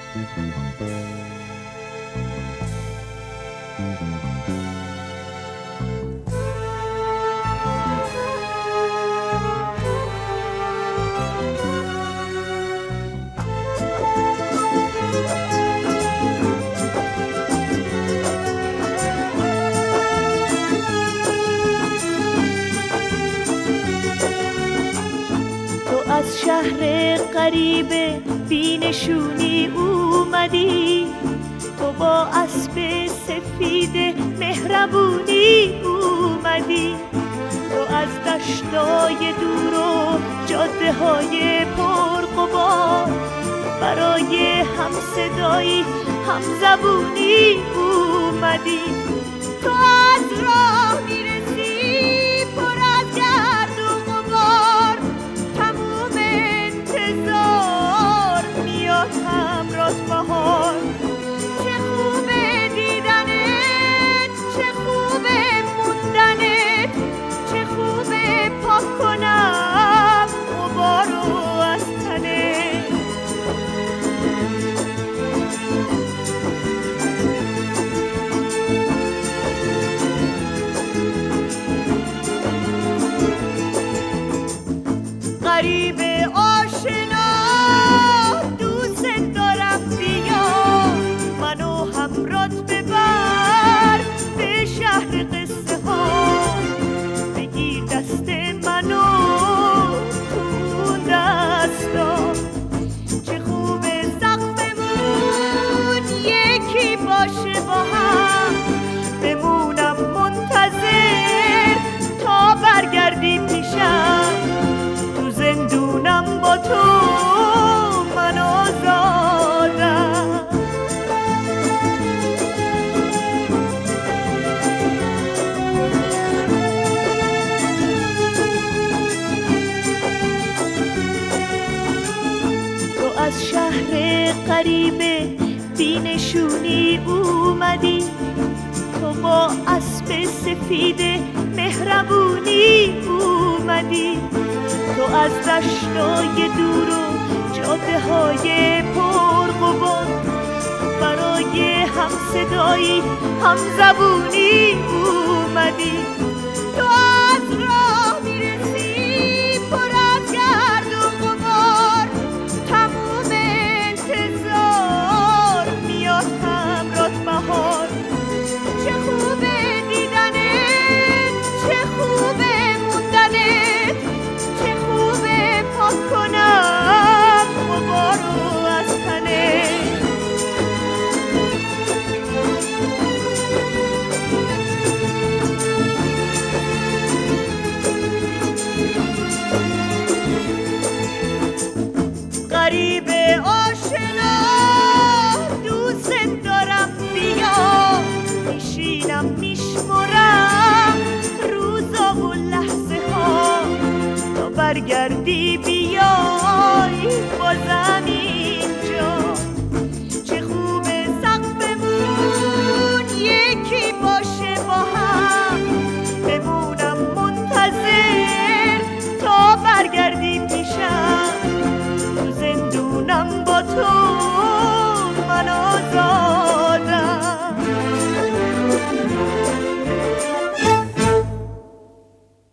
از شهر غریب بینشونی اومدی، تو با اسب سفید مهربونی اومدی، تو از دشتای دور و جاده های پرغبار برای هم صدایی هم زبونی اومدی. تو از راه میرسی پر از گرد و غبار، تموم انتظار میاد همراه بهار. چه خوبه دیدنت، چه خوبه موندنت، چه خوبه پاک کنم غبارو از تنت. غریب آشنا دوست دارم، بیا منو همراهت ببر به شهر قصه ها. بگیر دست منو تو اون دستا، چه خوبه سقفمون یکی باشه با هم. بمونم منتظر تا برگردی پیشم، تو زندونم با تو من آزادم. تو از شهر غریب بینشونی اومدی، تو با اسب سفید مهربونی اومدی، تو از دشتای دور و جاده های پرغبار برای هم صدایی هم زبونی اومدی. تو از راه میرسی پر از گرد و غبار، تموم انتظار میاد همراهت بهار. چه خوبه دیدنت، چه خوبه موندنت، چه خوبه پاک کنم غبارو از تنت. غریب آشنا دوست دارم، بیا میشینم میشمرم روزا و لحظه ها، تا برگردی بیای بازم اینجا.